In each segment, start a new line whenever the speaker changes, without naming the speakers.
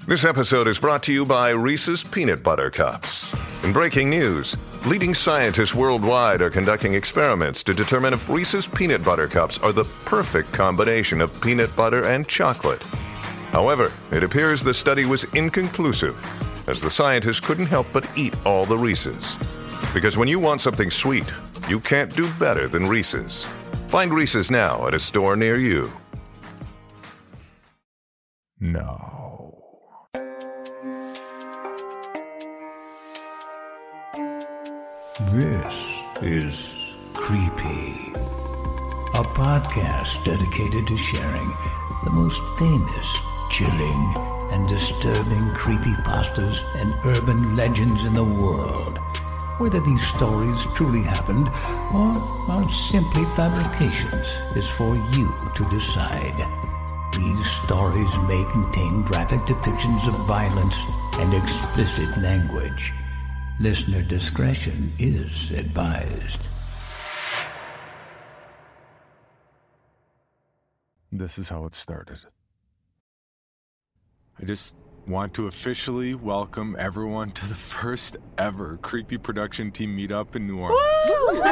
This episode is brought to you by Reese's Peanut Butter Cups. In breaking news, leading scientists worldwide are conducting experiments to determine if Reese's Peanut Butter Cups are the perfect combination of peanut butter and chocolate. However, it appears the study was inconclusive, as the scientists couldn't help but eat all the Reese's. Because when you want something sweet, you can't do better than Reese's. Find Reese's now at a store near you.
No.
This is Creepy, a podcast dedicated to sharing the most famous, chilling, and disturbing creepypastas and urban legends in the world. Whether these stories truly happened or are simply fabrications is for you to decide. These stories may contain graphic depictions of violence and explicit language. Listener discretion is advised.
This is how it started. I just want to officially welcome everyone to the first ever Creepy Production Team meetup in New Orleans.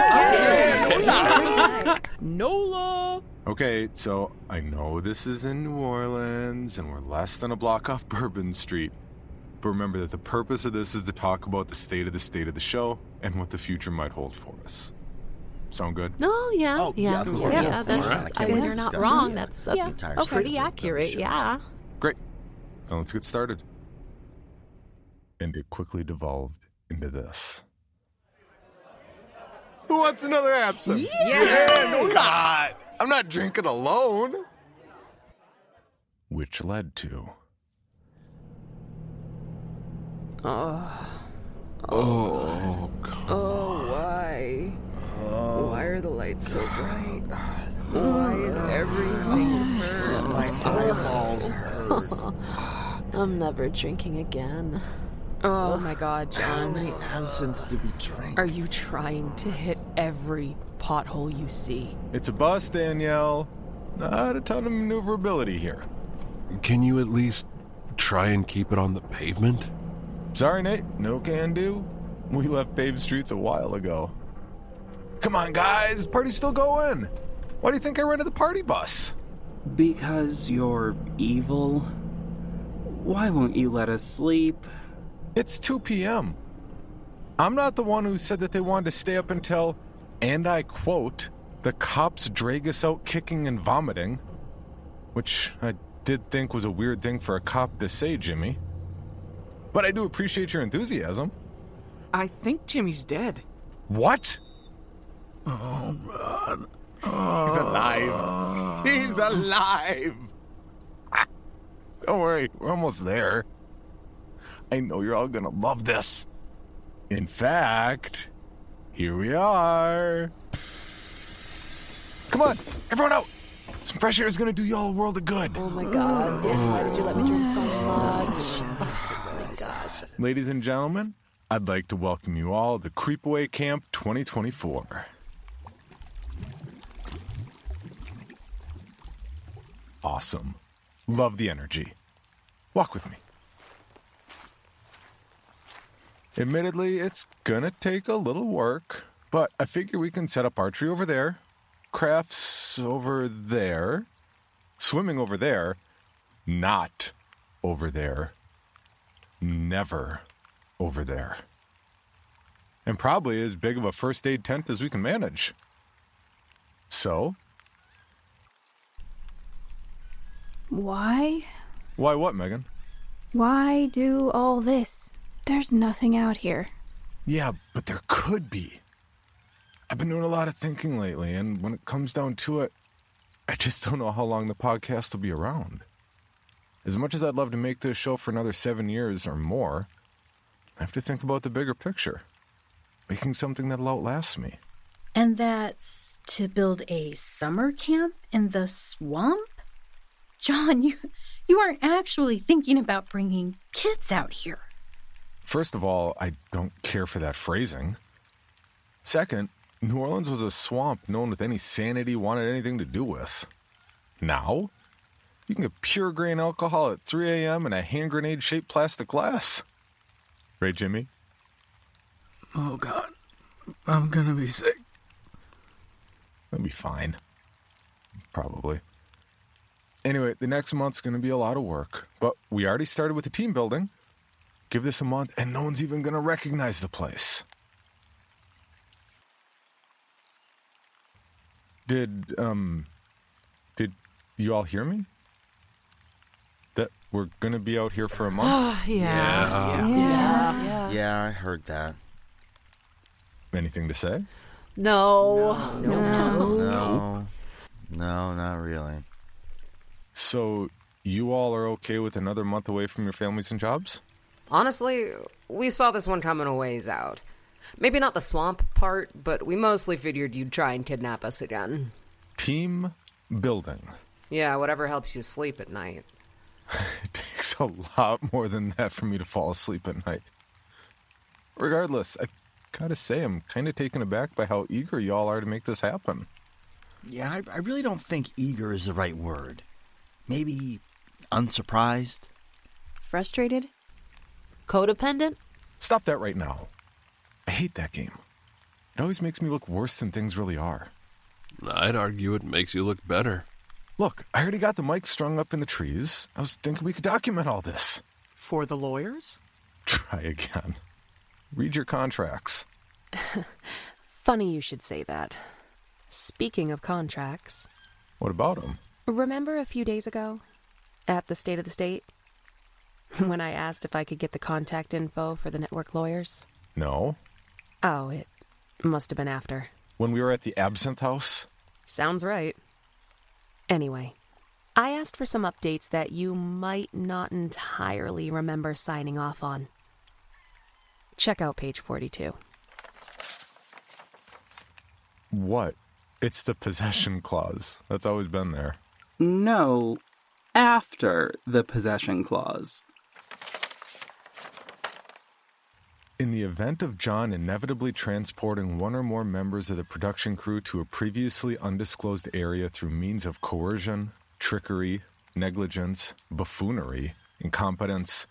NOLA!
Okay, so I know this is in New Orleans and we're less than a block off Bourbon Street. But remember that the purpose of this is to talk about the state of the show and what the future might hold for us. Sound good?
Oh, yeah.
Of course.
Yeah, that's,
Right.
I mean, you're not wrong. That's pretty accurate,
Sure.
yeah.
Great. Now let's get started. And it quickly devolved into this. Who wants another absinthe?
Yeah,
no, God. I'm not drinking alone. Which led to...
Oh, God.
Oh, why? Why are the lights so bright? Why is everything hurt?
My eyeballs hurt.
I'm never drinking again.
Oh my God,
How
John.
many absinthes do we drink?
Are you trying to hit every pothole you see?
It's a bus, Danielle. Not a ton of maneuverability here.
Can you at least try and keep it on the pavement?
Sorry, Nate. No can do. We left paved streets a while ago. Come on, guys. Party's still going. Why do you think I rented the party bus?
Because you're evil? Why won't you let us sleep?
It's 2 p.m. I'm not the one who said that they wanted to stay up until, and I quote, the cops drag us out kicking and vomiting. Which I did think was a weird thing for a cop to say, Jimmy. But I do appreciate your enthusiasm.
I think Jimmy's dead.
What?
Oh, God.
He's alive. He's alive. Don't worry, we're almost there. I know you're all gonna love this. In fact, here we are. Come on, everyone out. Some fresh air is gonna do you all a world of good.
Oh my God, Dan, why did you let me drink so much? Oh my God.
Ladies and gentlemen, I'd like to welcome you all to Creepaway Camp 2024. Awesome. Love the energy. Walk with me. Admittedly, it's gonna take a little work, but I figure we can set up archery over there, crafts over there, swimming over there, not over there, never over there, and probably as big of a first aid tent as we can manage. So?
Why?
Why what, Megan?
Why do all this? There's nothing out here.
Yeah, but there could be. I've been doing a lot of thinking lately, and when it comes down to it, I just don't know how long the podcast will be around. As much as I'd love to make this show for another 7 years or more, I have to think about the bigger picture. Making something that'll outlast me.
And that's to build a summer camp in the swamp? John, you aren't actually thinking about bringing kids out here.
First of all, I don't care for that phrasing. Second, New Orleans was a swamp no one with any sanity wanted anything to do with. Now, You can get pure grain alcohol at 3 a.m. in a hand grenade-shaped plastic glass. Right, Jimmy?
Oh, God. I'm gonna be sick.
That'll be fine. Probably. Anyway, the next month's going to be a lot of work, but we already started with the team building. Give this a month, and no one's even going to recognize the place. Did you all hear me? That we're going to be out here for a month?
Yeah.
Yeah, I heard that.
Anything to say?
No,
not really.
So, you all are okay with another month away from your families and jobs?
Honestly, we saw this one coming a ways out. Maybe not the swamp part, but we mostly figured you'd try and kidnap us again.
Team building.
Yeah, whatever helps you sleep at night.
It takes a lot more than that for me to fall asleep at night. Regardless, I gotta say, I'm kind of taken aback by how eager y'all are to make this happen.
Yeah, I really don't think eager is the right word. Maybe unsurprised?
Frustrated?
Codependent?
Stop that right now. I hate that game. It always makes me look worse than things really are.
I'd argue it makes you look better.
Look, I already got the mic strung up in the trees. I was thinking we could document all this.
For the lawyers?
Try again. Read your contracts.
Funny you should say that. Speaking of contracts...
What about them?
Remember a few days ago? At the State of the State? When I asked if I could get the contact info for the network lawyers?
No.
Oh, it must have been after.
When we were at the Absinthe House?
Sounds right. Anyway, I asked for some updates that you might not entirely remember signing off on. Check out page 42.
What? It's the possession clause. That's always been there.
No, after the possession clause.
In the event of John inevitably transporting one or more members of the production crew to a previously undisclosed area through means of coercion, trickery, negligence, buffoonery, incompetence...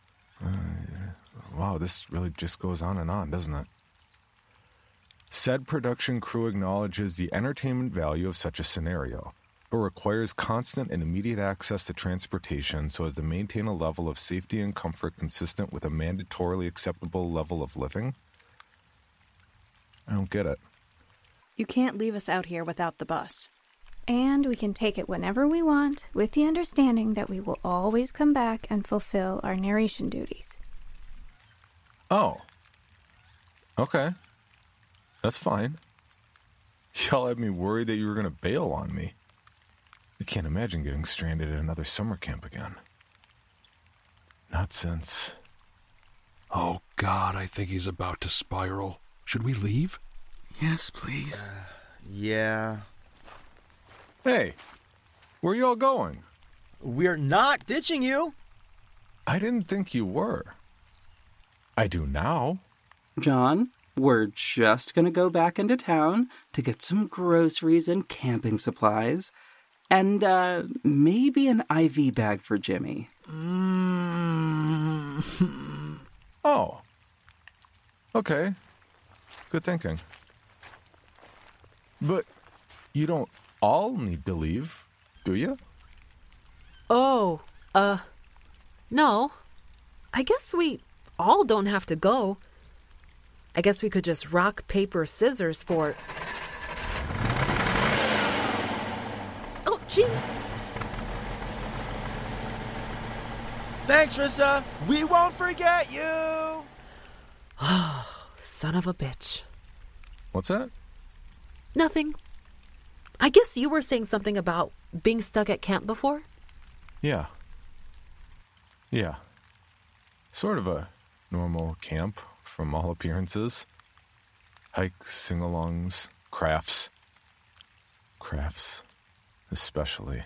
wow, this really just goes on, doesn't it? Said production crew acknowledges the entertainment value of such a scenario, but requires constant and immediate access to transportation so as to maintain a level of safety and comfort consistent with a mandatorily acceptable level of living? I don't get it.
You can't leave us out here without the bus.
And we can take it whenever we want, with the understanding that we will always come back and fulfill our narration duties.
Oh. Okay. That's fine. Y'all had me worried that you were going to bail on me. I can't imagine getting stranded at another summer camp again. Not since...
Oh, God, I think he's about to spiral. Should we leave?
Yes, please.
Yeah.
Hey, where y'all going?
We're not ditching you.
I didn't think you were. I do now.
John, we're just going to go back into town to get some groceries and camping supplies. And maybe an IV bag for Jimmy.
Oh. Okay. Good thinking. But you don't all need to leave, do you?
Oh, no. I guess we all don't have to go. I guess we could just rock, paper, scissors for... Oh, gee.
Thanks, Rissa. We won't forget you.
Oh, son of a bitch.
What's that?
Nothing. I guess you were saying something about being stuck at camp before?
Yeah. Sort of a normal camp from all appearances. Hikes, sing-alongs, crafts. Crafts, especially.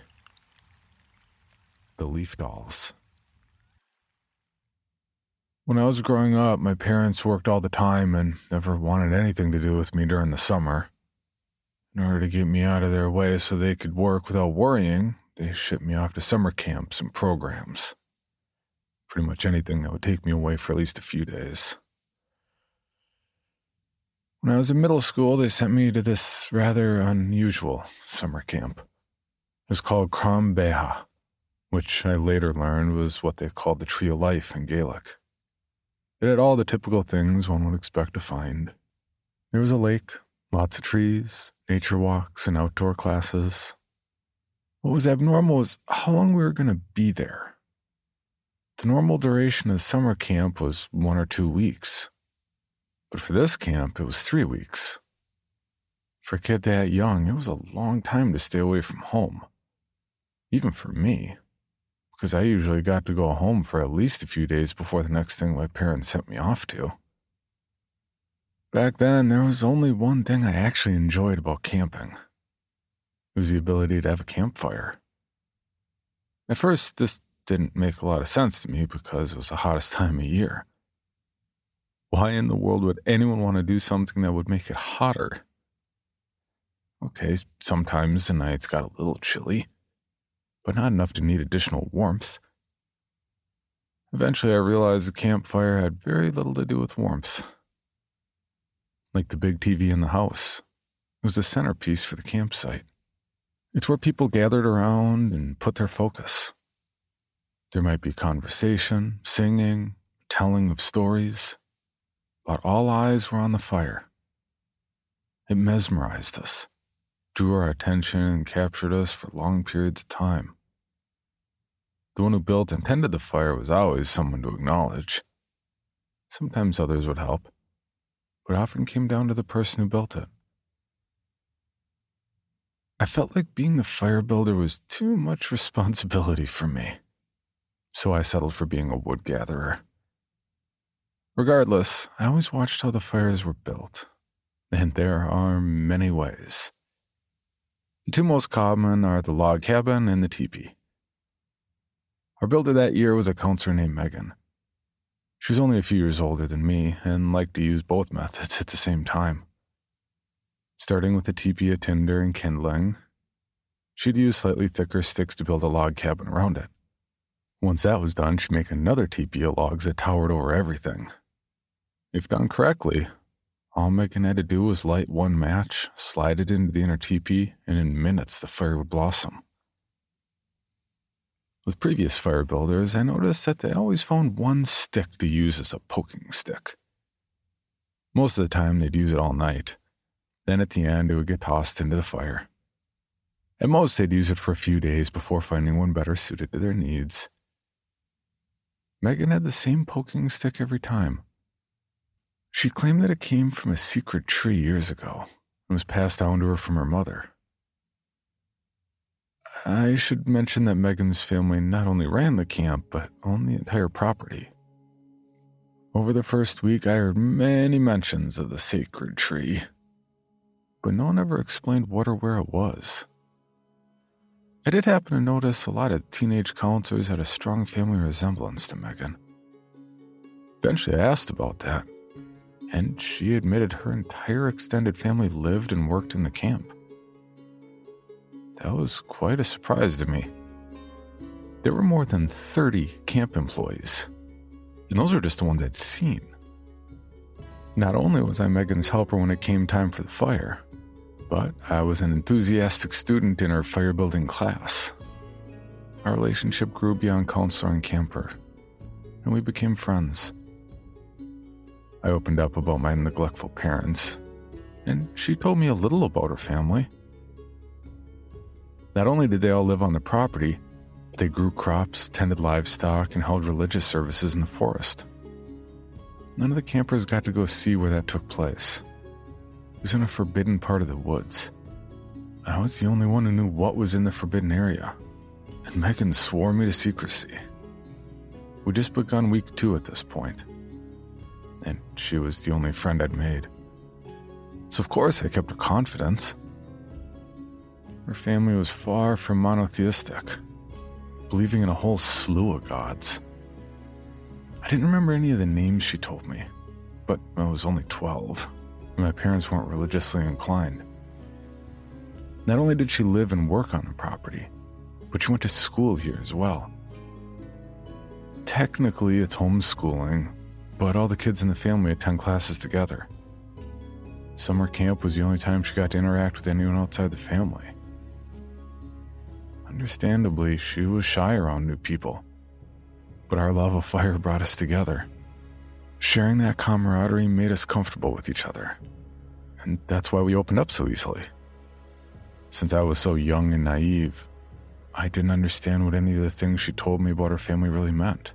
The leaf dolls. When I was growing up, my parents worked all the time and never wanted anything to do with me during the summer. In order to get me out of their way so they could work without worrying, they shipped me off to summer camps and programs. Pretty much anything that would take me away for at least a few days. When I was in middle school, they sent me to this rather unusual summer camp. It was called Crom Beha, which I later learned was what they called the Tree of Life in Gaelic. It had all the typical things one would expect to find. There was a lake, lots of trees, nature walks, and outdoor classes. What was abnormal was how long we were going to be there. The normal duration of summer camp was 1 or 2 weeks. But for this camp, it was 3 weeks. For a kid that young, it was a long time to stay away from home. Even for me, because I usually got to go home for at least a few days before the next thing my parents sent me off to. Back then, there was only one thing I actually enjoyed about camping. It was the ability to have a campfire. At first, this didn't make a lot of sense to me because it was the hottest time of year. Why in the world would anyone want to do something that would make it hotter? Okay, sometimes the nights got a little chilly, but not enough to need additional warmth. Eventually, I realized the campfire had very little to do with warmth. Like the big TV in the house, it was the centerpiece for the campsite. It's where people gathered around and put their focus. There might be conversation, singing, telling of stories, but all eyes were on the fire. It mesmerized us, drew our attention, and captured us for long periods of time. The one who built and tended the fire was always someone to acknowledge. Sometimes others would help, but it often came down to the person who built it. I felt like being the fire builder was too much responsibility for me, so I settled for being a wood gatherer. Regardless, I always watched how the fires were built, and there are many ways. The two most common are the log cabin and the teepee. Our builder that year was a counselor named Megan. She was only a few years older than me and liked to use both methods at the same time. Starting with the teepee of tinder and kindling, she'd use slightly thicker sticks to build a log cabin around it. Once that was done, she'd make another teepee of logs that towered over everything. If done correctly, all Megan had to do was light one match, slide it into the inner teepee, and in minutes the fire would blossom. With previous fire builders, I noticed that they always found one stick to use as a poking stick. Most of the time, they'd use it all night. Then at the end, it would get tossed into the fire. At most, they'd use it for a few days before finding one better suited to their needs. Megan had the same poking stick every time. She claimed that it came from a secret tree years ago and was passed down to her from her mother. I should mention that Megan's family not only ran the camp, but owned the entire property. Over the first week, I heard many mentions of the sacred tree, but no one ever explained what or where it was. I did happen to notice a lot of teenage counselors had a strong family resemblance to Megan. Eventually, I asked about that, and she admitted her entire extended family lived and worked in the camp. That was quite a surprise to me. There were more than 30 camp employees, and those were just the ones I'd seen. Not only was I Megan's helper when it came time for the fire, but I was an enthusiastic student in her fire building class. Our relationship grew beyond counselor and camper, and we became friends. I opened up about my neglectful parents, and she told me a little about her family. Not only did they all live on the property, but they grew crops, tended livestock, and held religious services in the forest. None of the campers got to go see where that took place. It was in a forbidden part of the woods. I was the only one who knew what was in the forbidden area, and Megan swore me to secrecy. We'd just begun week 2 at this point, and she was the only friend I'd made. So of course I kept her confidence. Her family was far from monotheistic, believing in a whole slew of gods. I didn't remember any of the names she told me, but I was only 12, and my parents weren't religiously inclined. Not only did she live and work on the property, but but she went to school here as well. Technically, it's homeschooling, but all the kids in the family attend classes together. Summer camp was the only time she got to interact with anyone outside the family. Understandably, she was shy around new people, but our love of fire brought us together. Sharing that camaraderie made us comfortable with each other, and that's why we opened up so easily. Since I was so young and naive, I didn't understand what any of the things she told me about her family really meant.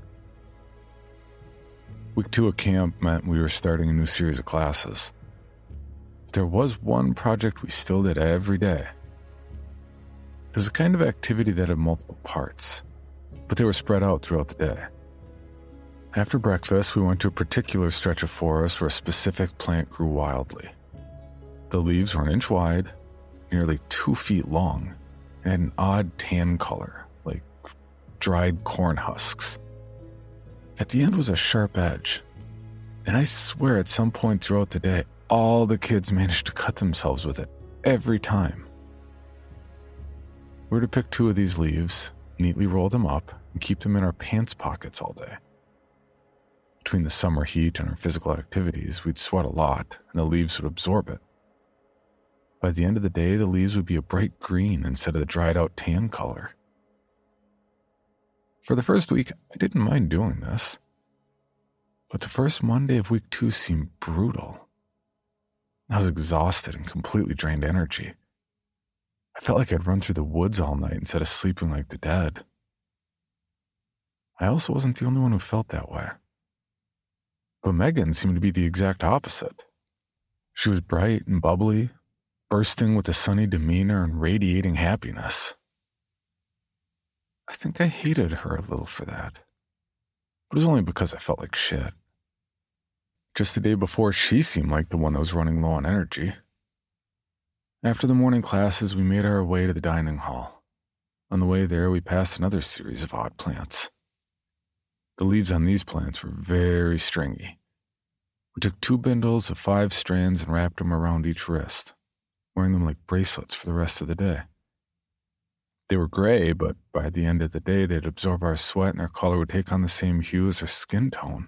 Week 2 of camp meant we were starting a new series of classes. But there was one project we still did every day. It was a kind of activity that had multiple parts, but they were spread out throughout the day. After breakfast, we went to a particular stretch of forest where a specific plant grew wildly. The leaves were an inch wide, nearly 2 feet long, and had an odd tan color, like dried corn husks. At the end was a sharp edge, and I swear at some point throughout the day, all the kids managed to cut themselves with it, every time. We were to pick 2 of these leaves, neatly roll them up, and keep them in our pants pockets all day. Between the summer heat and our physical activities, we'd sweat a lot, and the leaves would absorb it. By the end of the day, the leaves would be a bright green instead of the dried-out tan color. For the first week, I didn't mind doing this. But the first Monday of week 2 seemed brutal. I was exhausted and completely drained energy. I felt like I'd run through the woods all night instead of sleeping like the dead. I also wasn't the only one who felt that way. But Megan seemed to be the exact opposite. She was bright and bubbly, bursting with a sunny demeanor and radiating happiness. I think I hated her a little for that. It was only because I felt like shit. Just the day before, she seemed like the one that was running low on energy. After the morning classes, we made our way to the dining hall. On the way there, we passed another series of odd plants. The leaves on these plants were very stringy. We took 2 bundles of 5 strands and wrapped them around each wrist, wearing them like bracelets for the rest of the day. They were gray, but by the end of the day, they'd absorb our sweat and their color would take on the same hue as our skin tone.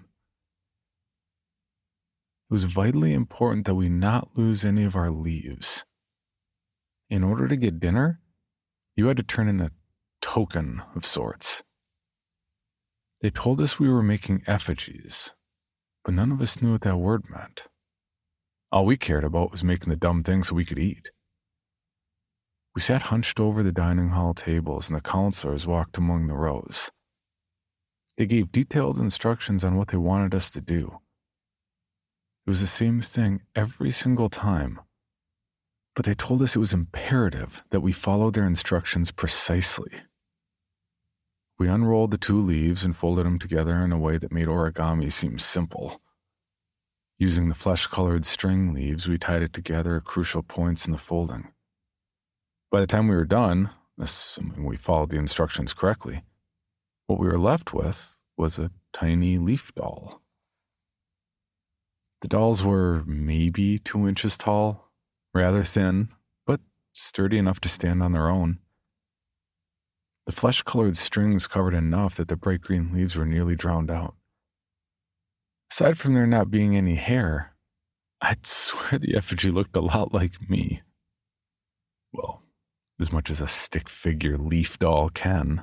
It was vitally important that we not lose any of our leaves. In order to get dinner, you had to turn in a token of sorts. They told us we were making effigies, but none of us knew what that word meant. All we cared about was making the dumb things so we could eat. We sat hunched over the dining hall tables, and the counselors walked among the rows. They gave detailed instructions on what they wanted us to do. It was the same thing every single time, but they told us it was imperative that we follow their instructions precisely. We unrolled the 2 leaves and folded them together in a way that made origami seem simple. Using the flesh-colored string leaves, we tied it together at crucial points in the folding. By the time we were done, assuming we followed the instructions correctly, what we were left with was a tiny leaf doll. The dolls were maybe 2 inches tall, rather thin, but sturdy enough to stand on their own. The flesh-colored strings covered enough that the bright green leaves were nearly drowned out. Aside from there not being any hair, I'd swear the effigy looked a lot like me. Well, as much as a stick figure leaf doll can.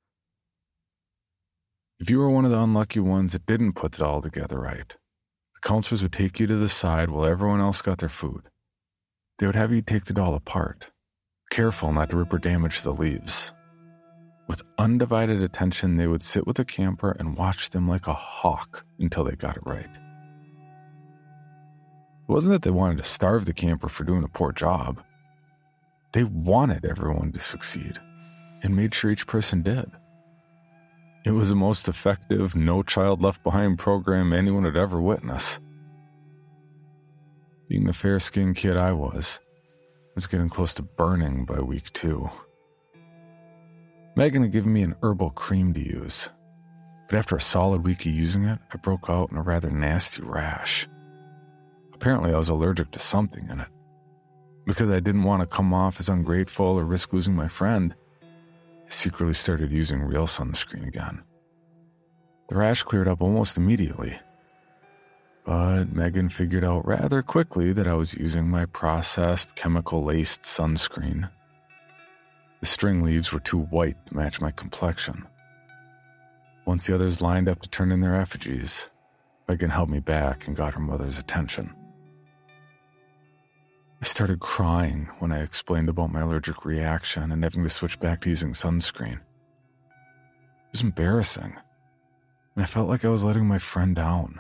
If you were one of the unlucky ones that didn't put it all together right, the counselors would take you to the side while everyone else got their food. They would have you take the doll apart, careful not to rip or damage the leaves. With undivided attention, they would sit with the camper and watch them like a hawk until they got it right. It wasn't that they wanted to starve the camper for doing a poor job. They wanted everyone to succeed and made sure each person did. It was the most effective, no child left behind program anyone had ever witnessed. Being the fair-skinned kid I was getting close to burning by week 2. Megan had given me an herbal cream to use, but after a solid week of using it, I broke out in a rather nasty rash. Apparently I was allergic to something in it. Because I didn't want to come off as ungrateful or risk losing my friend, I secretly started using real sunscreen again. The rash cleared up almost immediately, but Megan figured out rather quickly that I was using my processed, chemical-laced sunscreen. The string leaves were too white to match my complexion. Once the others lined up to turn in their effigies, Megan held me back and got her mother's attention. I started crying when I explained about my allergic reaction and having to switch back to using sunscreen. It was embarrassing, and I felt like I was letting my friend down.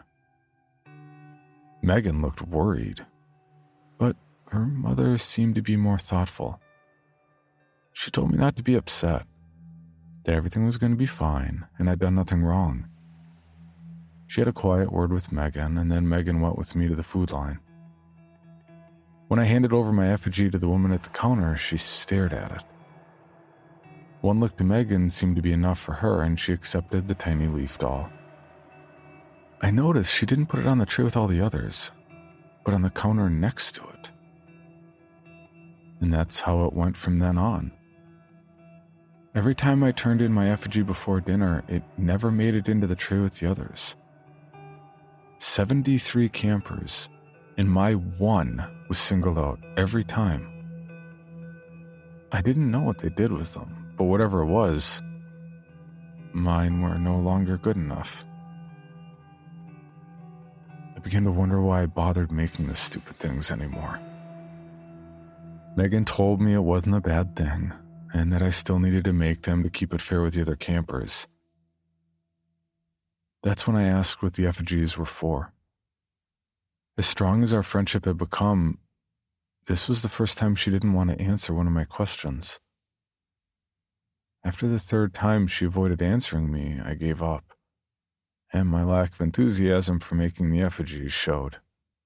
Megan looked worried, but her mother seemed to be more thoughtful. She told me not to be upset, that everything was going to be fine and I'd done nothing wrong. She had a quiet word with Megan, and then Megan went with me to the food line. When I handed over my effigy to the woman at the counter, she stared at it. One look to Megan seemed to be enough for her, and she accepted the tiny leaf doll. I noticed she didn't put it on the tray with all the others, but on the counter next to it. And that's how it went from then on. Every time I turned in my effigy before dinner, it never made it into the tray with the others. 73 campers, and my one was singled out every time. I didn't know what they did with them, but whatever it was, mine were no longer good enough. I began to wonder why I bothered making the stupid things anymore. Megan told me it wasn't a bad thing, and that I still needed to make them to keep it fair with the other campers. That's when I asked what the effigies were for. As strong as our friendship had become, this was the first time she didn't want to answer one of my questions. After the third time she avoided answering me, I gave up, and my lack of enthusiasm for making the effigies showed.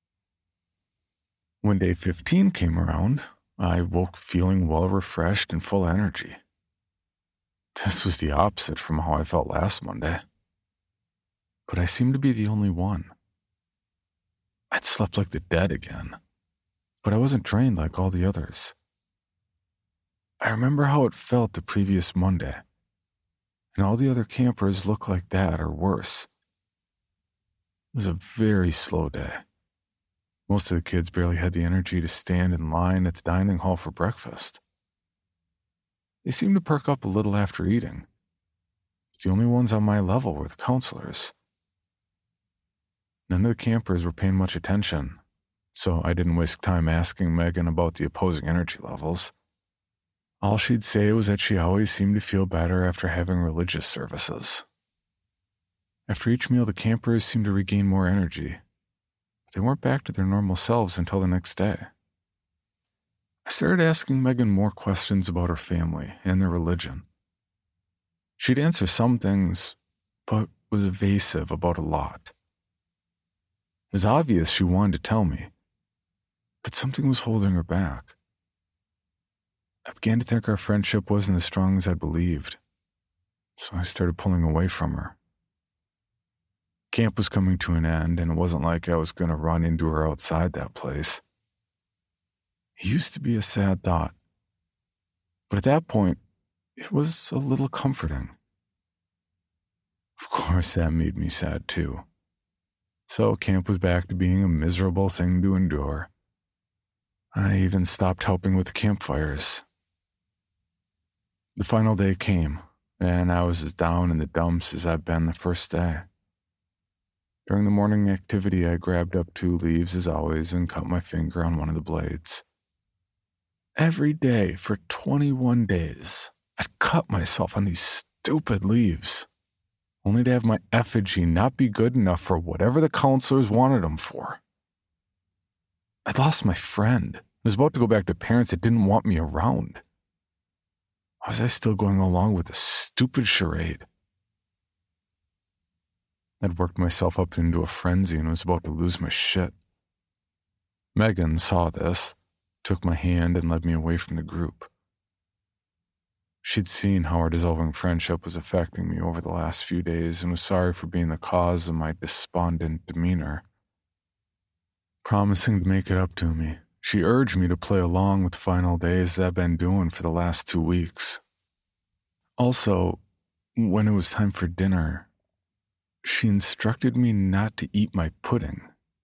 When day 15 came around, I woke feeling well-refreshed and full of energy. This was the opposite from how I felt last Monday. But I seemed to be the only one. I'd slept like the dead again, but I wasn't drained like all the others. I remember how it felt the previous Monday, and all the other campers looked like that or worse. It was a very slow day. Most of the kids barely had the energy to stand in line at the dining hall for breakfast. They seemed to perk up a little after eating, but the only ones on my level were the counselors. None of the campers were paying much attention, so I didn't waste time asking Megan about the opposing energy levels. All she'd say was that she always seemed to feel better after having religious services. After each meal, the campers seemed to regain more energy, but they weren't back to their normal selves until the next day. I started asking Megan more questions about her family and their religion. She'd answer some things, but was evasive about a lot. It was obvious she wanted to tell me, but something was holding her back. I began to think our friendship wasn't as strong as I believed, so I started pulling away from her. Camp was coming to an end, and it wasn't like I was going to run into her outside that place. It used to be a sad thought, but at that point, it was a little comforting. Of course, that made me sad too. So camp was back to being a miserable thing to endure. I even stopped helping with the campfires. The final day came, and I was as down in the dumps as I'd been the first day. During the morning activity, I grabbed up 2 leaves as always and cut my finger on one of the blades. Every day for 21 days, I'd cut myself on these stupid leaves, only to have my effigy not be good enough for whatever the counselors wanted them for. I'd lost my friend. I was about to go back to parents that didn't want me around. Why was I still going along with this stupid charade? I'd worked myself up into a frenzy and was about to lose my shit. Megan saw this, took my hand, and led me away from the group. She'd seen how our dissolving friendship was affecting me over the last few days and was sorry for being the cause of my despondent demeanor. Promising to make it up to me, she urged me to play along with the final days as I've been doing for the last 2 weeks. Also, when it was time for dinner, she instructed me not to eat my pudding.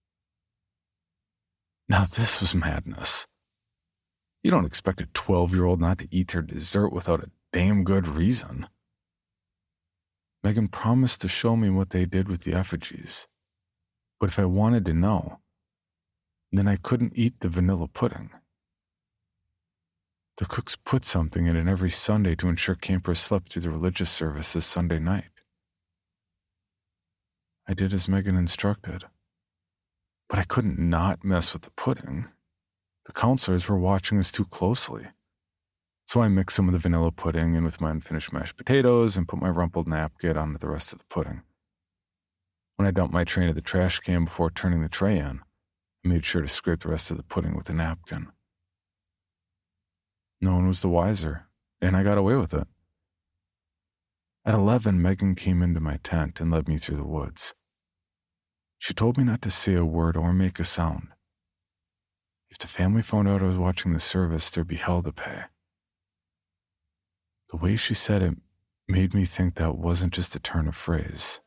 Now this was madness. You don't expect a 12-year-old not to eat their dessert without a damn good reason. Megan promised to show me what they did with the effigies, but if I wanted to know, then I couldn't eat the vanilla pudding. The cooks put something in it every Sunday to ensure campers slept through the religious services Sunday night. I did as Megan instructed, but I couldn't not mess with the pudding. The counselors were watching us too closely. So I mixed some of the vanilla pudding in with my unfinished mashed potatoes and put my rumpled napkin onto the rest of the pudding. When I dumped my tray into the trash can before turning the tray in, I made sure to scrape the rest of the pudding with the napkin. No one was the wiser, and I got away with it. At 11, Megan came into my tent and led me through the woods. She told me not to say a word or make a sound. If the family found out I was watching the service, there'd be hell to pay. The way she said it made me think that wasn't just a turn of phrase.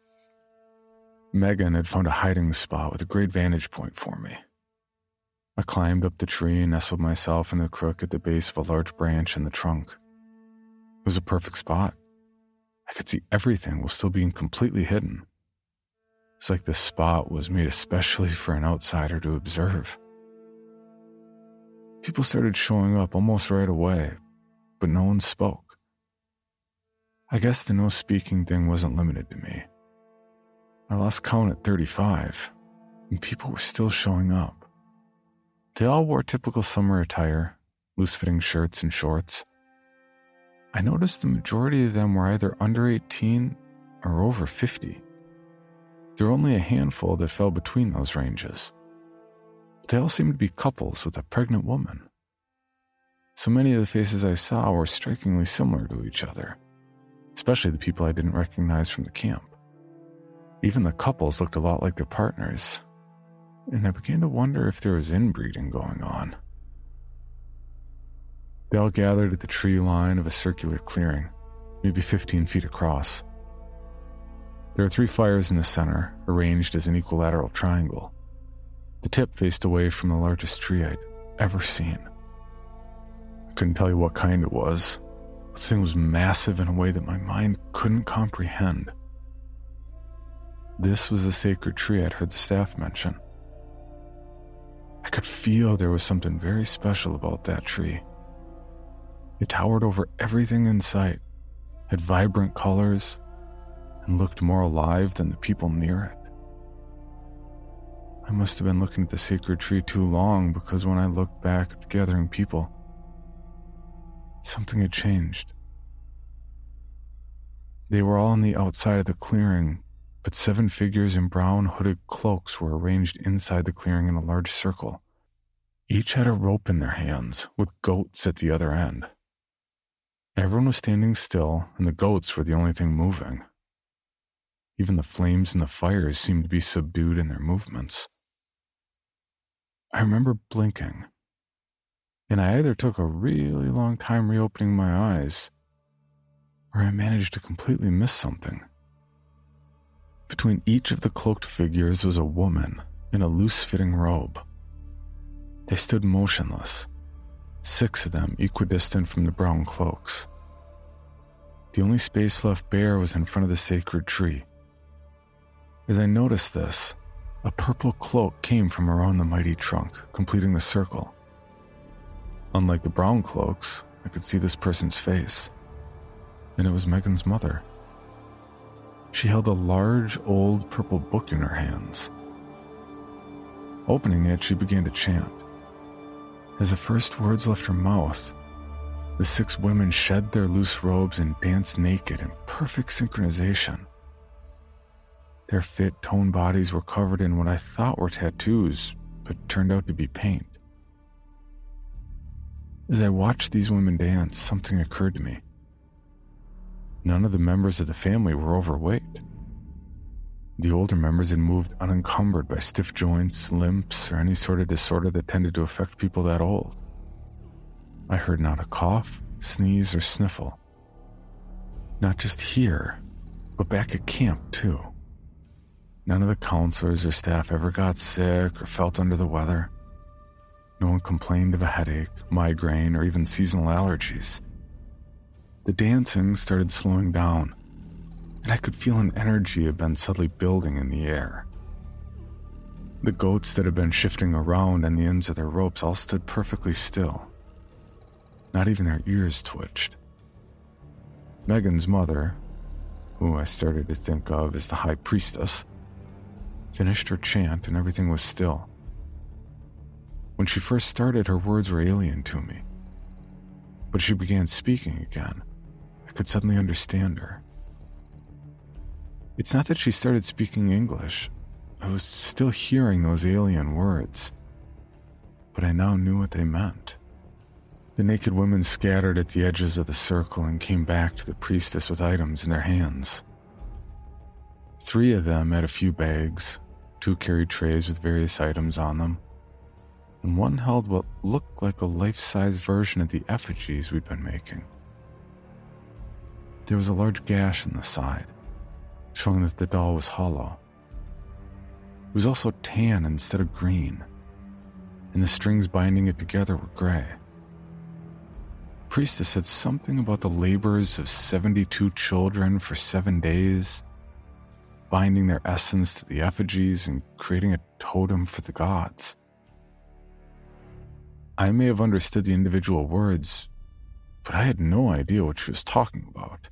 Megan had found a hiding spot with a great vantage point for me. I climbed up the tree and nestled myself in the crook at the base of a large branch in the trunk. It was a perfect spot. I could see everything while still being completely hidden. It's like this spot was made especially for an outsider to observe. People started showing up almost right away, but no one spoke. I guess the no speaking thing wasn't limited to me. I lost count at 35, and people were still showing up. They all wore typical summer attire, loose-fitting shirts and shorts. I noticed the majority of them were either under 18 or over 50. There were only a handful that fell between those ranges. They all seemed to be couples with a pregnant woman. So many of the faces I saw were strikingly similar to each other, especially the people I didn't recognize from the camp. Even the couples looked a lot like their partners, and I began to wonder if there was inbreeding going on. They all gathered at the tree line of a circular clearing, maybe 15 feet across. There were 3 fires in the center, arranged as an equilateral triangle. The tip faced away from the largest tree I'd ever seen. I couldn't tell you what kind it was. This thing was massive in a way that my mind couldn't comprehend. This was the sacred tree I'd heard the staff mention. I could feel there was something very special about that tree. It towered over everything in sight, had vibrant colors, and looked more alive than the people near it. I must have been looking at the sacred tree too long, because when I looked back at the gathering people, something had changed. They were all on the outside of the clearing, but 7 figures in brown hooded cloaks were arranged inside the clearing in a large circle. Each had a rope in their hands, with goats at the other end. Everyone was standing still, and the goats were the only thing moving. Even the flames and the fires seemed to be subdued in their movements. I remember blinking, and I either took a really long time reopening my eyes, or I managed to completely miss something. Between each of the cloaked figures was a woman in a loose-fitting robe. They stood motionless, 6 of them equidistant from the brown cloaks. The only space left bare was in front of the sacred tree. As I noticed this, a purple cloak came from around the mighty trunk, completing the circle. Unlike the brown cloaks, I could see this person's face, and it was Megan's mother. She held a large, old purple book in her hands. Opening it, she began to chant. As the first words left her mouth, the 6 women shed their loose robes and danced naked in perfect synchronization. Their fit, toned bodies were covered in what I thought were tattoos, but turned out to be paint. As I watched these women dance, something occurred to me. None of the members of the family were overweight. The older members had moved unencumbered by stiff joints, limps, or any sort of disorder that tended to affect people that old. I heard not a cough, sneeze, or sniffle. Not just here, but back at camp, too. None of the counselors or staff ever got sick or felt under the weather. No one complained of a headache, migraine, or even seasonal allergies. The dancing started slowing down, and I could feel an energy had been subtly building in the air. The goats that had been shifting around on the ends of their ropes all stood perfectly still. Not even their ears twitched. Megan's mother, who I started to think of as the high priestess, finished her chant and everything was still. When she first started, her words were alien to me. But she began speaking again. I could suddenly understand her. It's not that she started speaking English. I was still hearing those alien words, but I now knew what they meant. The naked women scattered at the edges of the circle and came back to the priestess with items in their hands. 3 of them had a few bags, 2 carried trays with various items on them, and one held what looked like a life-size version of the effigies we'd been making. There was a large gash in the side, showing that the doll was hollow. It was also tan instead of green, and the strings binding it together were gray. The priestess said something about the labors of 72 children for 7 days, binding their essence to the effigies and creating a totem for the gods. I may have understood the individual words, but I had no idea what she was talking about.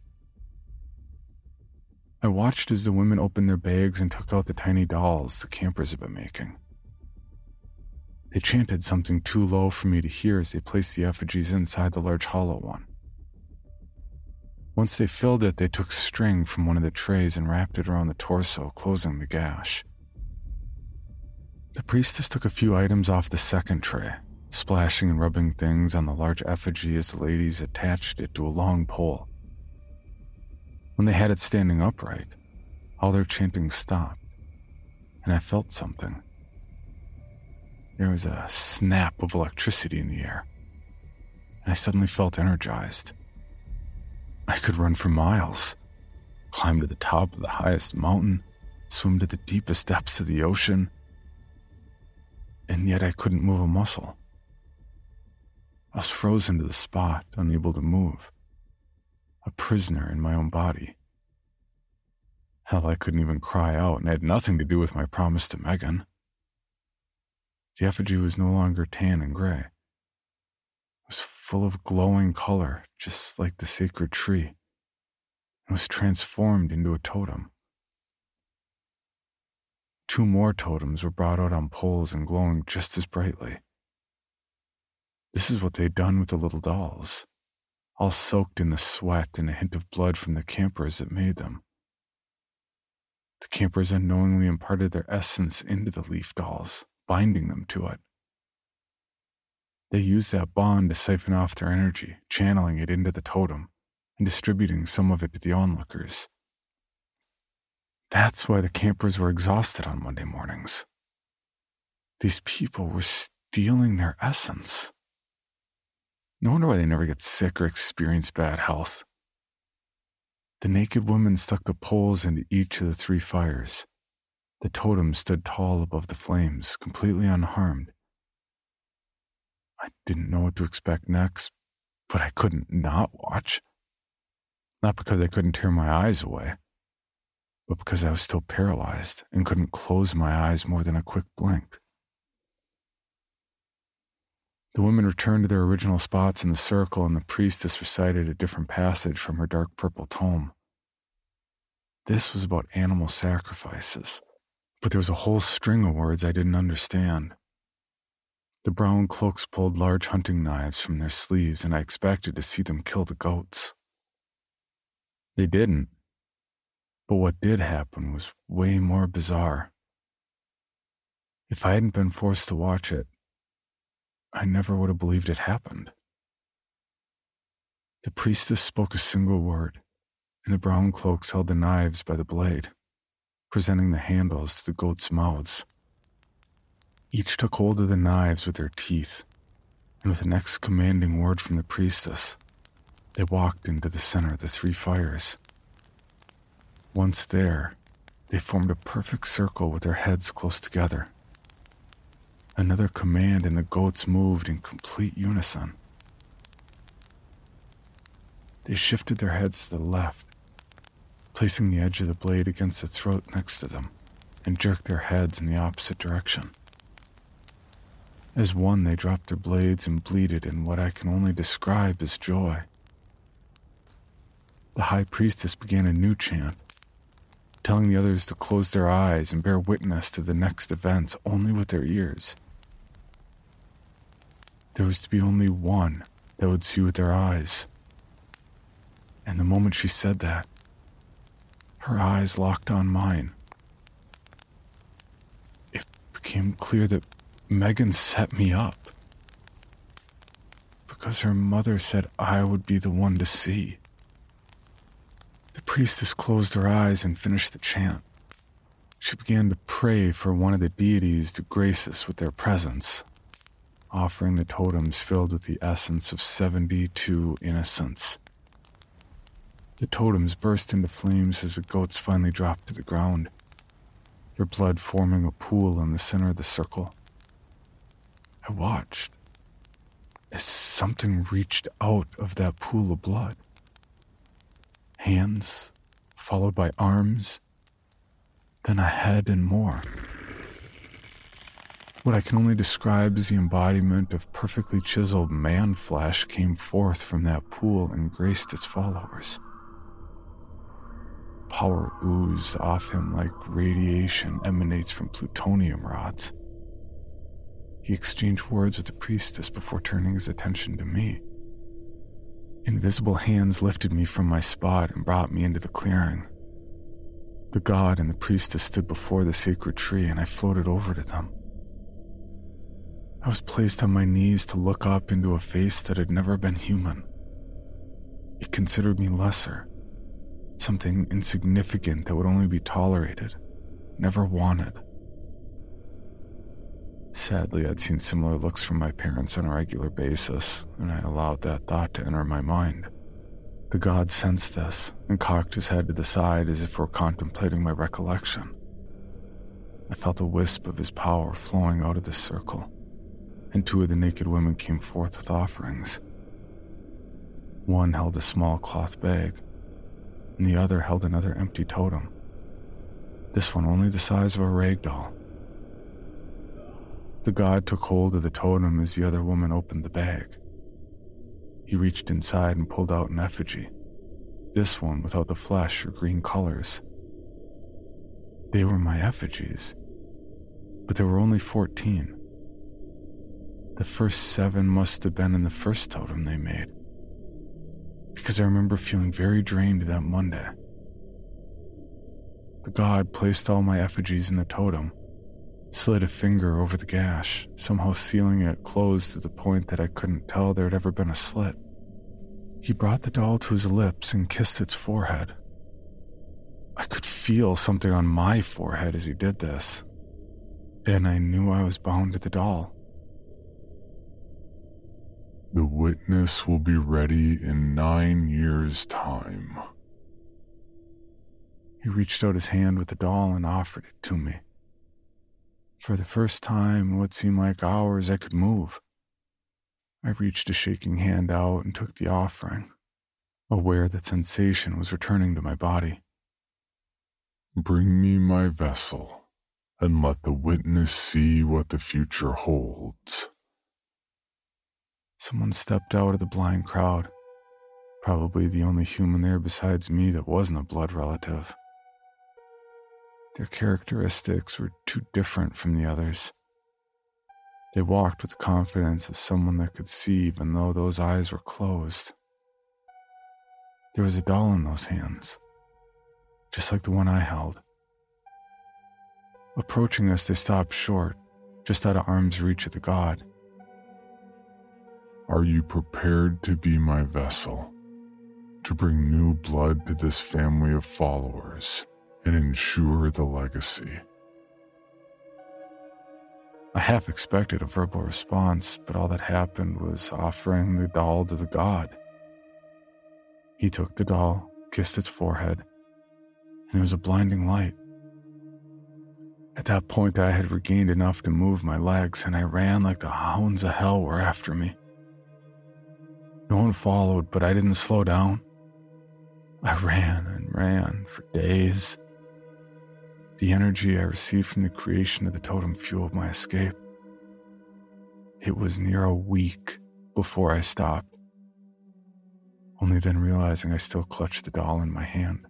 I watched as the women opened their bags and took out the tiny dolls the campers had been making. They chanted something too low for me to hear as they placed the effigies inside the large hollow one. Once they filled it, they took string from one of the trays and wrapped it around the torso, closing the gash. The priestess took a few items off the second tray, splashing and rubbing things on the large effigy as the ladies attached it to a long pole. When they had it standing upright, all their chanting stopped, and I felt something. There was a snap of electricity in the air, and I suddenly felt energized. I could run for miles, climb to the top of the highest mountain, swim to the deepest depths of the ocean, and yet I couldn't move a muscle. I was frozen to the spot, unable to move, a prisoner in my own body. Hell, I couldn't even cry out, and it had nothing to do with my promise to Megan. The effigy was no longer tan and gray. It was full of glowing color, just like the sacred tree. It was transformed into a totem. 2 more totems were brought out on poles and glowing just as brightly. This is what they'd done with the little dolls, all soaked in the sweat and a hint of blood from the campers that made them. The campers unknowingly imparted their essence into the leaf dolls, binding them to it. They used that bond to siphon off their energy, channeling it into the totem and distributing some of it to the onlookers. That's why the campers were exhausted on Monday mornings. These people were stealing their essence. No wonder why they never get sick or experience bad health. The naked women stuck the poles into each of the 3 fires. The totem stood tall above the flames, completely unharmed. I didn't know what to expect next, but I couldn't not watch. Not because I couldn't tear my eyes away, but because I was still paralyzed and couldn't close my eyes more than a quick blink. The women returned to their original spots in the circle, and the priestess recited a different passage from her dark purple tome. This was about animal sacrifices, but there was a whole string of words I didn't understand. The brown cloaks pulled large hunting knives from their sleeves, and I expected to see them kill the goats. They didn't, but what did happen was way more bizarre. If I hadn't been forced to watch it, I never would have believed it happened. The priestess spoke a single word, and the brown cloaks held the knives by the blade, presenting the handles to the goats' mouths. Each took hold of the knives with their teeth, and with the next commanding word from the priestess, They walked into the center of the 3 fires. Once there, they formed a perfect circle with their heads close together. Another command and the goats moved in complete unison. They shifted their heads to the left, placing the edge of the blade against the throat next to them, and jerked their heads in the opposite direction. As one, they dropped their blades and bleated in what I can only describe as joy. The high priestess began a new chant, telling the others to close their eyes and bear witness to the next events only with their ears. There was to be only one that would see with their eyes. And the moment she said that, her eyes locked on mine. It became clear that Megan set me up, because her mother said I would be the one to see. The priestess closed her eyes and finished the chant. She began to pray for one of the deities to grace us with their presence, offering the totems filled with the essence of 72 innocents. The totems burst into flames as the goats finally dropped to the ground, their blood forming a pool in the center of the circle. I watched as something reached out of that pool of blood. Hands, followed by arms, then a head and more. What I can only describe as the embodiment of perfectly chiseled man flesh came forth from that pool and graced its followers. Power oozed off him like radiation emanates from plutonium rods. He exchanged words with the priestess before turning his attention to me. Invisible hands lifted me from my spot and brought me into the clearing. The god and the priestess stood before the sacred tree, and I floated over to them. I was placed on my knees to look up into a face that had never been human. It considered me lesser, something insignificant that would only be tolerated, never wanted. Sadly, I'd seen similar looks from my parents on a regular basis, and I allowed that thought to enter my mind. The god sensed this and cocked his head to the side as if were contemplating my recollection. I felt a wisp of his power flowing out of the circle, and 2 of the naked women came forth with offerings. One held a small cloth bag, and the other held another empty totem, this one only the size of a rag doll. The god took hold of the totem as the other woman opened the bag. He reached inside and pulled out an effigy, this one without the flesh or green colors. They were my effigies, but there were only 14. The first 7 must have been in the first totem they made, because I remember feeling very drained that Monday. The god placed all my effigies in the totem, slid a finger over the gash, somehow sealing it closed to the point that I couldn't tell there had ever been a slit. He brought the doll to his lips and kissed its forehead. I could feel something on my forehead as he did this, and I knew I was bound to the doll.
The witness will be ready in 9 years' time.
He reached out his hand with the doll and offered it to me. For the first time in what seemed like hours, I could move. I reached a shaking hand out and took the offering, aware that sensation was returning to my body.
Bring me my vessel, and let the witness see what the future holds.
Someone stepped out of the blind crowd, probably the only human there besides me that wasn't a blood relative. Their characteristics were too different from the others. They walked with the confidence of someone that could see even though those eyes were closed. There was a doll in those hands, just like the one I held. Approaching us, they stopped short, just out of arm's reach of the god.
Are you prepared to be my vessel, to bring new blood to this family of followers and ensure the legacy?
I half expected a verbal response, but all that happened was offering the doll to the god. He took the doll, kissed its forehead, and there was a blinding light. At that point, I had regained enough to move my legs, and I ran like the hounds of hell were after me. No one followed, but I didn't slow down. I ran and ran for days. The energy I received from the creation of the totem fueled my escape. It was near a week before I stopped, only then realizing I still clutched the doll in my hand.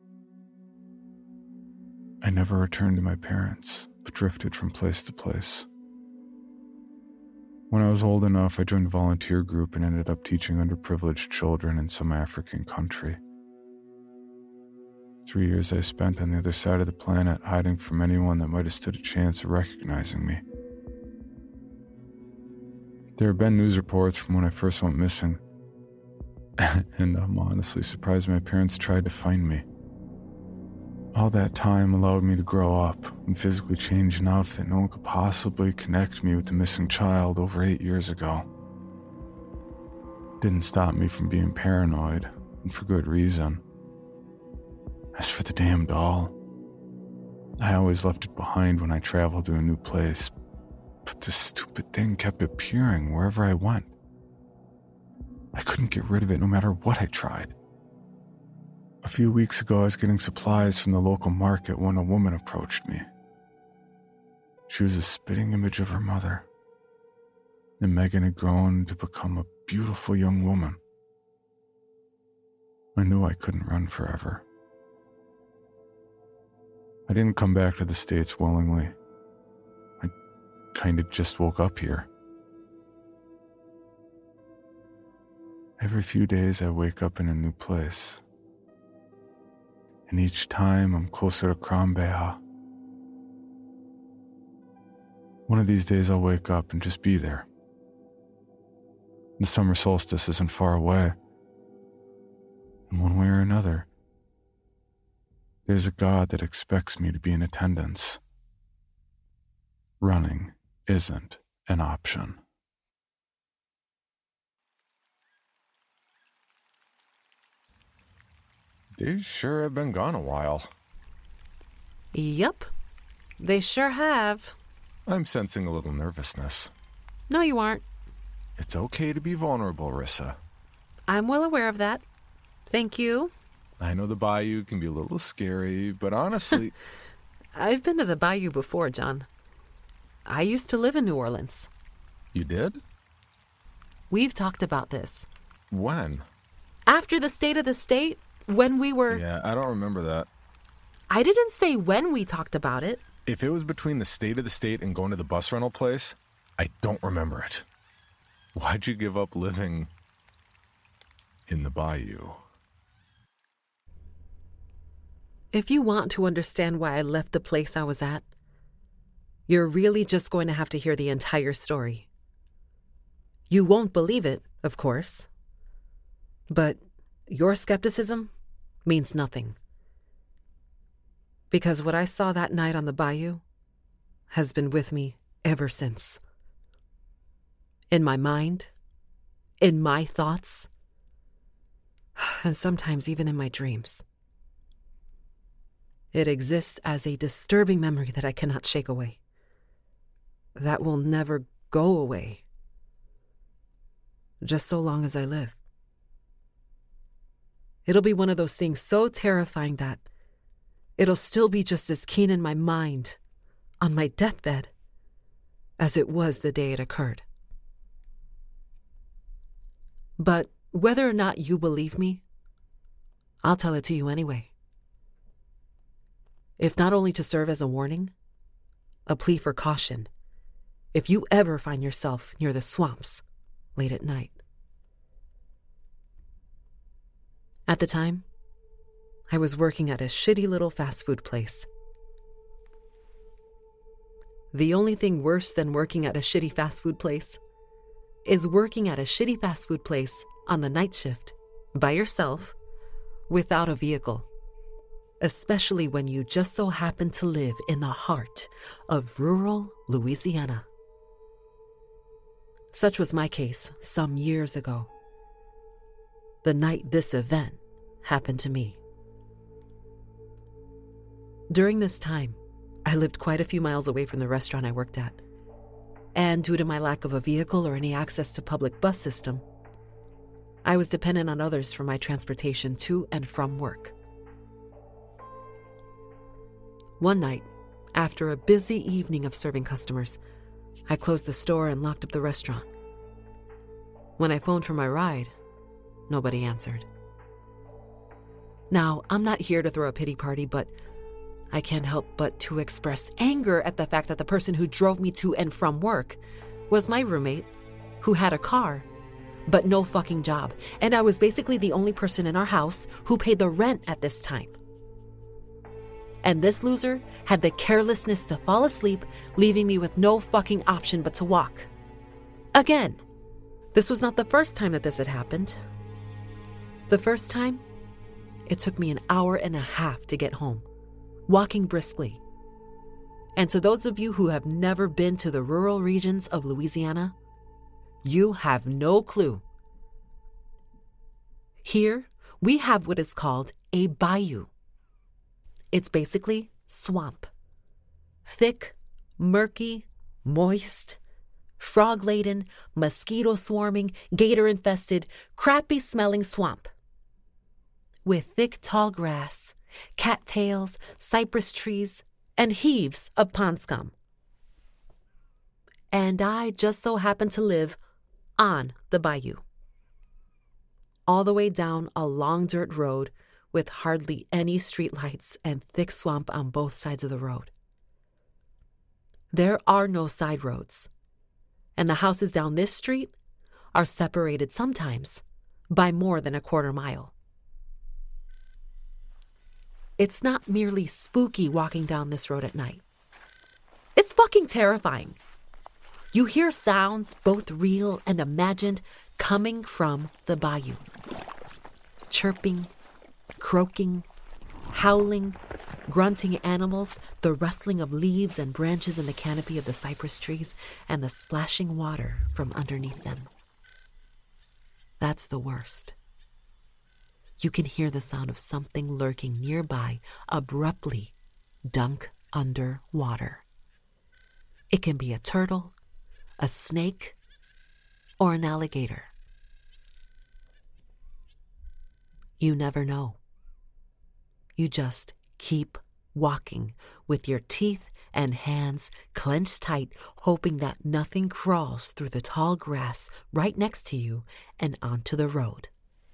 I never returned to my parents, but drifted from place to place. When I was old enough, I joined a volunteer group and ended up teaching underprivileged children in some African country. 3 years I spent on the other side of the planet, hiding from anyone that might have stood a chance of recognizing me. There have been news reports from when I first went missing, and I'm honestly surprised my parents tried to find me. All that time allowed me to grow up and physically change enough that no one could possibly connect me with the missing child over 8 years ago. Didn't stop me from being paranoid, and for good reason. As for the damn doll, I always left it behind when I traveled to a new place, but this stupid thing kept appearing wherever I went. I couldn't get rid of it no matter what I tried. A few weeks ago, I was getting supplies from the local market when a woman approached me. She was a spitting image of her mother, and Megan had grown to become a beautiful young woman. I knew I couldn't run forever. I didn't come back to the States willingly. I kinda just woke up here. Every few days, I wake up in a new place. And each time I'm closer to Crombea. One of these days I'll wake up and just be there. The summer solstice isn't far away. And one way or another, there's a God that expects me to be in attendance. Running isn't an option. They sure have been gone a while.
Yup, they sure have.
I'm sensing a little nervousness.
No, you aren't.
It's okay to be vulnerable, Rissa.
I'm well aware of that. Thank you.
I know the bayou can be a little scary, but honestly...
I've been to the bayou before, John. I used to live in New Orleans.
You did?
We've talked about this.
When?
After the State of the State, when we were...
Yeah, I don't remember that.
I didn't say when we talked about it.
If it was between the State of the State and going to the bus rental place, I don't remember it. Why'd you give up living in the bayou?
If you want to understand why I left the place I was at, you're really just going to have to hear the entire story. You won't believe it, of course. But your skepticism means nothing. Because what I saw that night on the bayou has been with me ever since. In my mind, in my thoughts, and sometimes even in my dreams. It exists as a disturbing memory that I cannot shake away. That will never go away. Just so long as I live. It'll be one of those things so terrifying that it'll still be just as keen in my mind on my deathbed as it was the day it occurred. But whether or not you believe me, I'll tell it to you anyway. If not only to serve as a warning, a plea for caution, if you ever find yourself near the swamps late at night. At the time, I was working at a shitty little fast food place. The only thing worse than working at a shitty fast food place is working at a shitty fast food place on the night shift, by yourself, without a vehicle. Especially when you just so happen to live in the heart of rural Louisiana. Such was my case some years ago. The night this event happened to me. During this time, I lived quite a few miles away from the restaurant I worked at. And due to my lack of a vehicle or any access to public bus system, I was dependent on others for my transportation to and from work. One night, after a busy evening of serving customers, I closed the store and locked up the restaurant. When I phoned for my ride, nobody answered. Now, I'm not here to throw a pity party, but I can't help but to express anger at the fact that the person who drove me to and from work was my roommate, who had a car, but no fucking job. And I was basically the only person in our house who paid the rent at this time. And this loser had the carelessness to fall asleep, leaving me with no fucking option but to walk. Again, this was not the first time that this had happened. The first time, it took me an hour and a half to get home, walking briskly. And to those of you who have never been to the rural regions of Louisiana, you have no clue. Here, we have what is called a bayou. It's basically swamp. Thick, murky, moist, frog-laden, mosquito-swarming, gator-infested, crappy-smelling swamp. With thick tall grass, cattails, cypress trees, and heaves of pond scum. And I just so happen to live on the bayou. All the way down a long dirt road with hardly any streetlights and thick swamp on both sides of the road. There are no side roads, and the houses down this street are separated sometimes by more than a quarter mile. It's not merely spooky walking down this road at night. It's fucking terrifying. You hear sounds, both real and imagined, coming from the bayou. Chirping, croaking, howling, grunting animals, the rustling of leaves and branches in the canopy of the cypress trees, and the splashing water from underneath them. That's the worst. You can hear the sound of something lurking nearby abruptly dunk under water. It can be a turtle, a snake, or an alligator. You never know. You just keep walking with your teeth and hands clenched tight, hoping that nothing crawls through the tall grass right next to you and onto the road.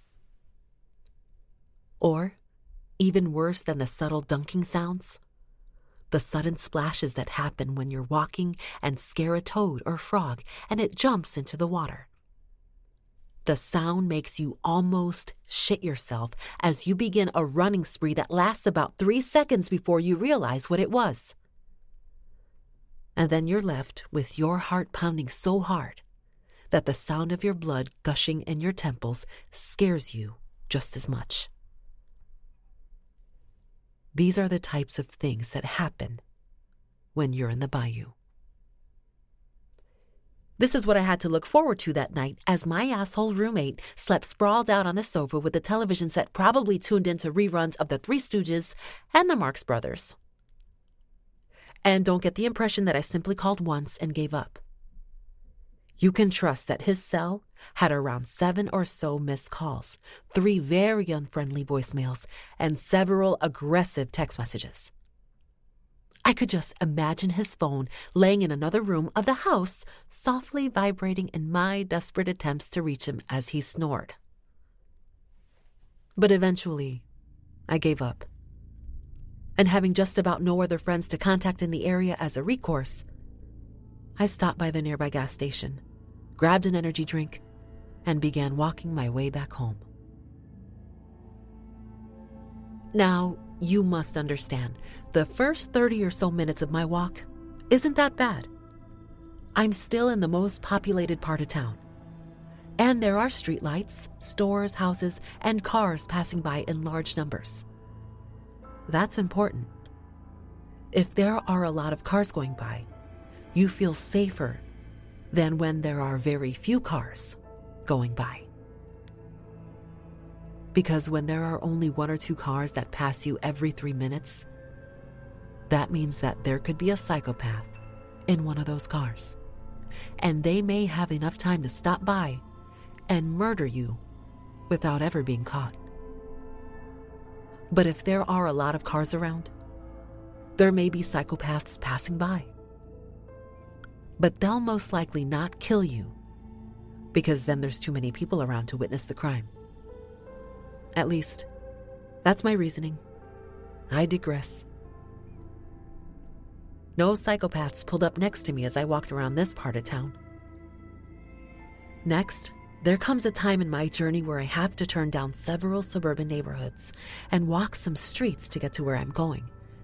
Or, even worse than the subtle dunking sounds, the sudden splashes that happen when you're walking and scare a toad or frog and it jumps into the water. The sound makes you almost shit yourself as you begin a running spree that lasts about 3 seconds before you realize what it was. And then you're left with your heart pounding so hard that the sound of your blood gushing in your temples scares you just as much. These are the types of things that happen when you're in the bayou. This is what I had to look forward to that night as my asshole roommate slept sprawled out on the sofa with the television set probably tuned into reruns of The Three Stooges and The Marx Brothers. And don't get the impression that I simply called once and gave up. You can trust that his cell had around 7 or so missed calls, 3 very unfriendly voicemails, and several aggressive text messages. I could just imagine his phone laying in another room of the house, softly vibrating in my desperate attempts to reach him as he snored. But eventually, I gave up. And having just about no other friends to contact in the area as a recourse, I stopped by the nearby gas station, grabbed an energy drink, and began walking my way back home. Now, you must understand, the first 30 or so minutes of my walk isn't that bad. I'm still in the most populated part of town. And there are streetlights, stores, houses, and cars passing by in large numbers. That's important. If there are a lot of cars going by, you feel safer than when there are very few cars going by. Because when there are only 1 or 2 cars that pass you every 3 minutes, that means that there could be a psychopath in one of those cars. And they may have enough time to stop by and murder you without ever being caught. But if there are a lot of cars around, there may be psychopaths passing by. But they'll most likely not kill you, because then there's too many people around to witness the crime. At least, that's my reasoning. I digress. No psychopaths pulled up next to me as I walked around this part of town. Next, there comes a time in my journey where I have to turn down several suburban neighborhoods and walk some streets to get to where I'm going.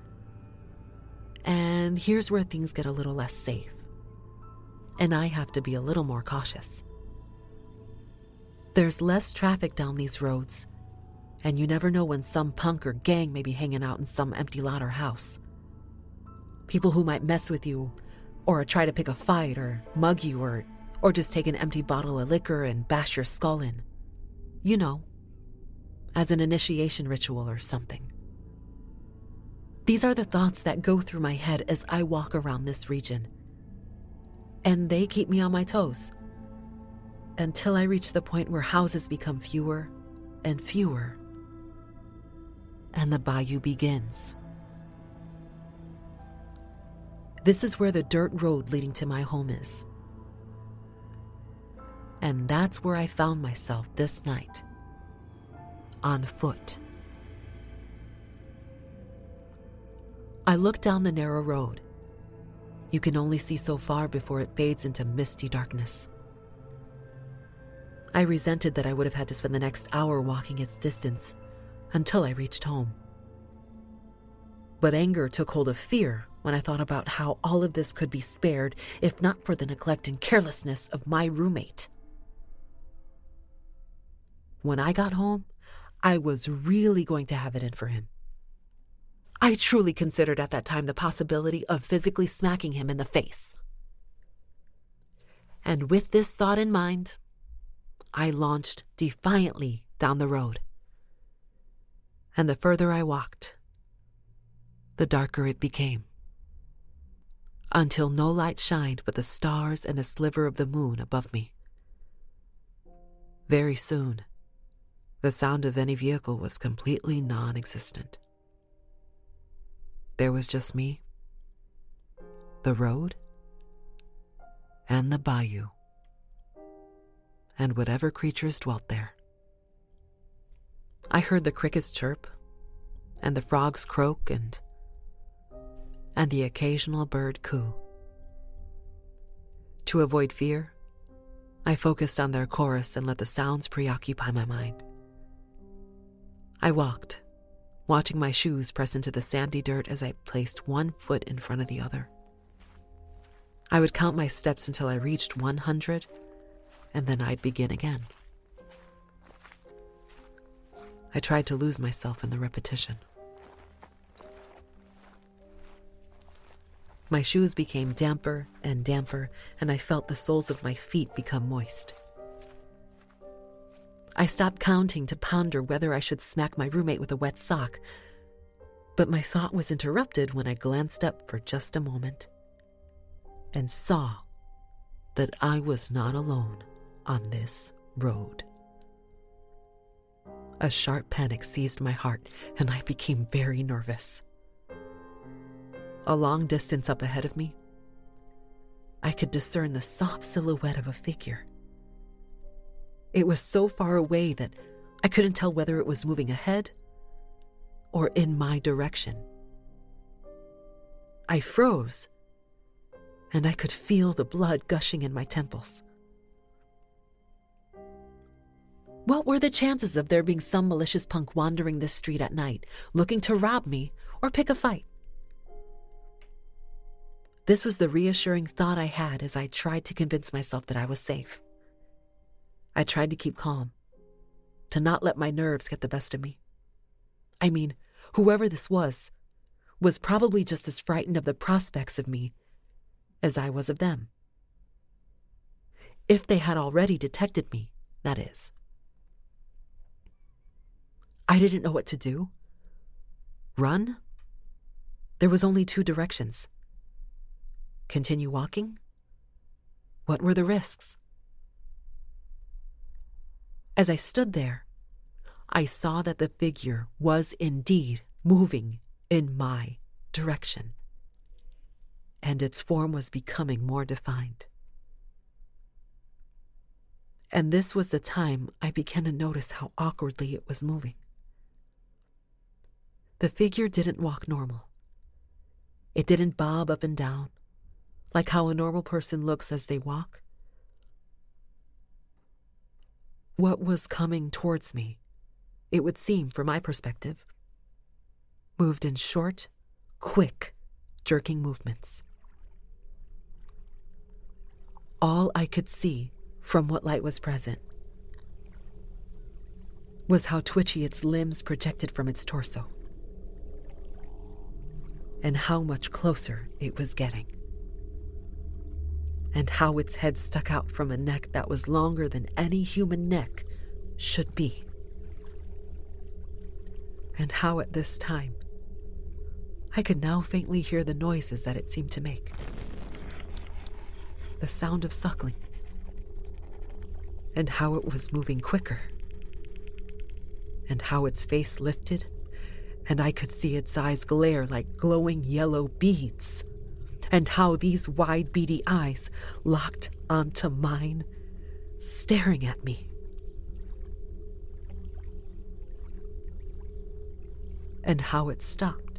And here's where things get a little less safe. And I have to be a little more cautious. There's less traffic down these roads, and you never know when some punk or gang may be hanging out in some empty lot or house. People who might mess with you, or try to pick a fight, or mug you, or just take an empty bottle of liquor and bash your skull in. You know, as an initiation ritual or something. These are the thoughts that go through my head as I walk around this region. And they keep me on my toes. Until I reach the point where houses become fewer and fewer. And the bayou begins. This is where the dirt road leading to my home is. And that's where I found myself this night. On foot. I look down the narrow road. You can only see so far before it fades into misty darkness. I resented that I would have had to spend the next hour walking its distance until I reached home. But anger took hold of fear when I thought about how all of this could be spared if not for the neglect and carelessness of my roommate. When I got home, I was really going to have it in for him. I truly considered at that time the possibility of physically smacking him in the face. And with this thought in mind, I launched defiantly down the road. And the further I walked, the darker it became. Until no light shined but the stars and a sliver of the moon above me. Very soon, the sound of any vehicle was completely non-existent. There was just me, the road, and the bayou, and whatever creatures dwelt there. I heard the crickets chirp, and the frogs croak, and the occasional bird coo. To avoid fear, I focused on their chorus and let the sounds preoccupy my mind. I walked, watching my shoes press into the sandy dirt as I placed one foot in front of the other. I would count my steps until I reached 100, and then I'd begin again. I tried to lose myself in the repetition. My shoes became damper and damper, and I felt the soles of my feet become moist. I stopped counting to ponder whether I should smack my roommate with a wet sock, but my thought was interrupted when I glanced up for just a moment and saw that I was not alone on this road. A sharp panic seized my heart, and I became very nervous. A long distance up ahead of me, I could discern the soft silhouette of a figure. It was so far away that I couldn't tell whether it was moving ahead or in my direction. I froze, and I could feel the blood gushing in my temples. What were the chances of there being some malicious punk wandering this street at night, looking to rob me or pick a fight? This was the reassuring thought I had as I tried to convince myself that I was safe. I tried to keep calm, to not let my nerves get the best of me. I mean, whoever this was probably just as frightened of the prospects of me as I was of them. If they had already detected me, that is. I didn't know what to do. Run? There was only 2 directions. Continue walking? What were the risks? As I stood there, I saw that the figure was indeed moving in my direction, and its form was becoming more defined. And this was the time I began to notice how awkwardly it was moving. The figure didn't walk normal. It didn't bob up and down, like how a normal person looks as they walk. What was coming towards me, it would seem from my perspective, moved in short, quick, jerking movements. All I could see from what light was present was how twitchy its limbs projected from its torso, and how much closer it was getting, and how its head stuck out from a neck that was longer than any human neck should be, and how at this time I could now faintly hear the noises that it seemed to make. The sound of suckling, and how it was moving quicker, and how its face lifted, and I could see its eyes glare like glowing yellow beads, and how these wide, beady eyes locked onto mine, staring at me. And how it stopped,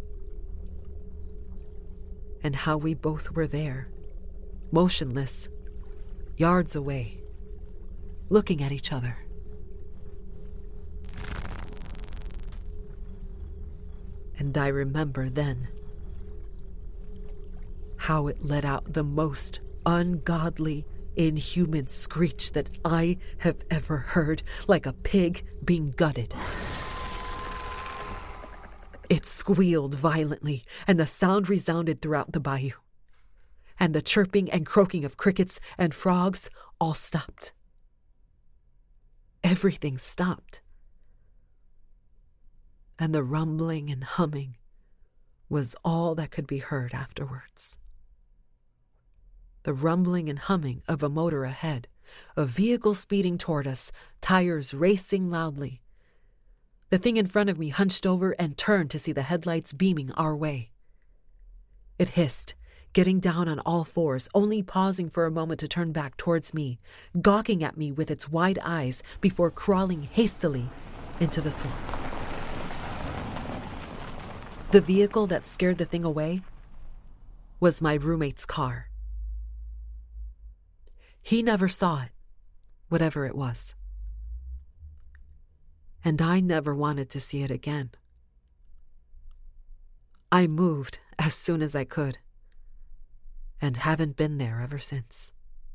and how we both were there, motionless, yards away, looking at each other. And I remember then how it let out the most ungodly, inhuman screech that I have ever heard, like a pig being gutted. It squealed violently, and the sound resounded throughout the bayou. And the chirping and croaking of crickets and frogs all stopped. Everything stopped. And the rumbling and humming was all that could be heard afterwards. The rumbling and humming of a motor ahead, a vehicle speeding toward us, tires racing loudly. The thing in front of me hunched over and turned to see the headlights beaming our way. It hissed, getting down on all fours, only pausing for a moment to turn back towards me, gawking at me with its wide eyes before crawling hastily into the swamp. The vehicle that scared the thing away was my roommate's car. He never saw it, whatever it was. And I never wanted to see it again. I moved as soon as I could, and haven't been there ever since.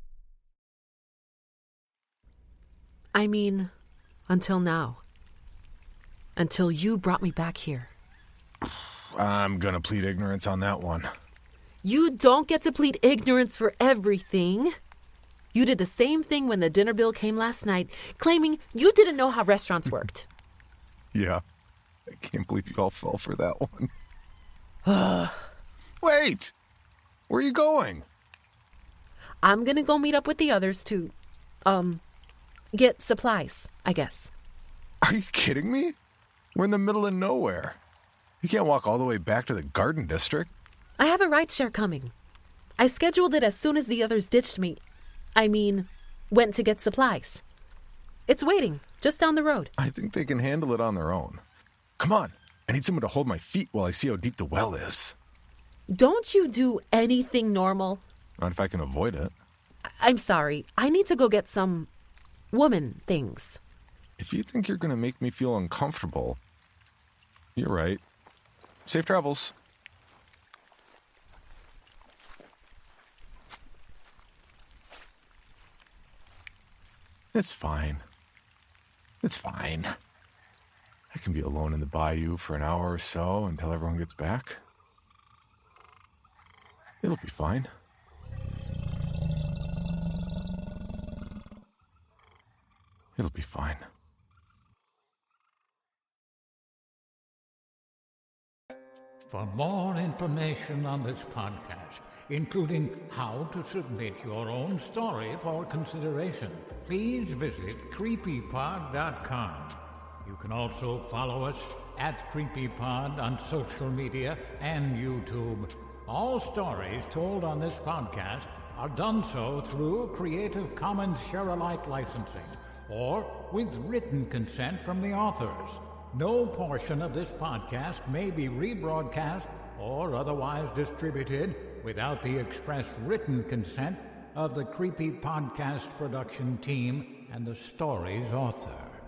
I mean, until now. Until you brought me back here.
I'm gonna plead ignorance on that one.
You don't get to plead ignorance for everything. You did the same thing when the dinner bill came last night, claiming you didn't know how restaurants worked.
Yeah, I can't believe you all fell for that one. Wait! Where are you going?
I'm gonna go meet up with the others to, get supplies, I guess.
Are you kidding me? We're in the middle of nowhere. You can't walk all the way back to the Garden District.
I have a rideshare coming. I scheduled it as soon as the others ditched me. Went to get supplies. It's waiting, just down the road.
I think they can handle it on their own. Come on, I need someone to hold my feet while I see how deep the well is.
Don't you do anything normal?
Not if I can avoid it.
I'm sorry, I need to go get some woman things.
If you think you're going to make me feel uncomfortable, you're right. Safe travels. It's fine. It's fine. I can be alone in the bayou for an hour or so until everyone gets back. It'll be fine. It'll be fine.
For more information on this podcast, including how to submit your own story for consideration, please visit creepypod.com. You can also follow us at CreepyPod on social media and YouTube. All stories told on this podcast are done so through Creative Commons Share-alike licensing or with written consent from the authors. No portion of this podcast may be rebroadcast or otherwise distributed without the express written consent of the Creepy Podcast production team and the story's author.